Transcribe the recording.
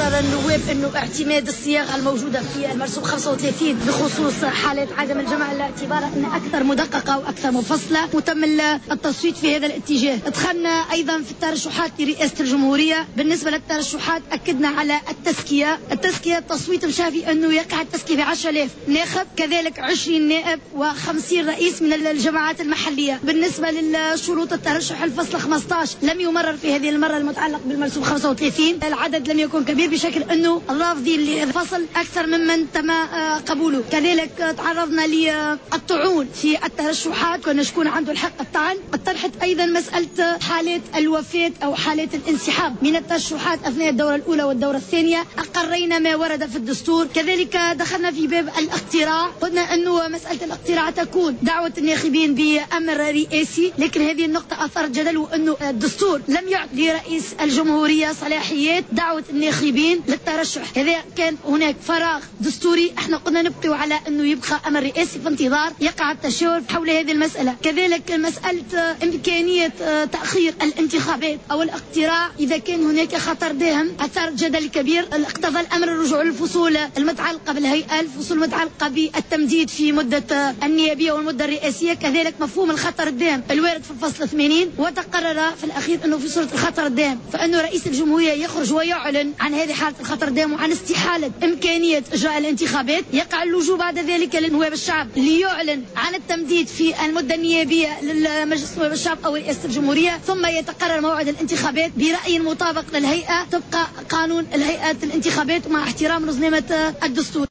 قرر النواب أنه اعتماد الصياغة الموجودة في المرسوم 35 بخصوص حالة عدم الجمع الاعتبار أن أكثر مدققة وأكثر مفصلة، وتم التصويت في هذا الاتجاه. دخلنا أيضا في الترشحات لرئاسة الجمهورية. بالنسبة للترشحات أكدنا على التزكية. التصويت مشى في أنه يقع التزكية ب 10,000 ناخب، كذلك 20 نائب و50 رئيس من الجماعات المحلية. بالنسبة للشروط الترشح الفصل 15 لم يمرر في هذه المرة المتعلق بالمرسوم 35. العدد لم يكن كبير بشكل أنه الرافضين للفصل أكثر ممن تم قبوله. كذلك تعرضنا للطعون في الترشحات، كنا شكون عنده الحق الطعن. طرحت أيضا مسألة حالات الوفاة أو حالات الانسحاب من الترشحات أثناء الدورة الأولى والدورة الثانية. أقرينا ما ورد في الدستور. كذلك دخلنا في باب الاقتراع، قلنا أنه مسألة الاقتراع تكون دعوة الناخبين بأمر رئاسي، لكن هذه النقطة أثارت جدل، وأنه الدستور لم يعطي لرئيس الجمهورية صلاحيات دعوة الناخبين للترشح. هذا كان هناك فراغ دستوري. احنا قلنا نبقي على أنه يبقى أمر رئاسي في انتظار يقع التشاور حول هذه المسألة. كذلك مسألة إمكانية تأخير الانتخابات أو الاقتراع إذا كان هناك خطر داهم أثار جدل كبير. اقتضى الأمر الرجوع للفصول المتعلقة بالهيئة، الفصول المتعلقة بالتمديد في مدة النيابية والمدة الرئاسية، كذلك مفهوم الخطر الداهم الوارد في الفصل 80. وتقرر في الأخير أنه في صورة الخطر الداهم فأنه رئيس الجمهورية يخرج ويعلن عن هذه حالة الخطر الداهم وعن استحالة إمكانية إجراء الانتخابات. يقع اللجوء بعد ذلك لنواب الشعب ليعلن عن التمديد في المدة النيابية للمجلس نواب الشعب أو رئاسة الجمهورية، ثم يتقرر موعد الانتخابات برأي مطابق للهيئة طبق قانون الهيئة الانتخابات ومع احترام نظمة الدستور.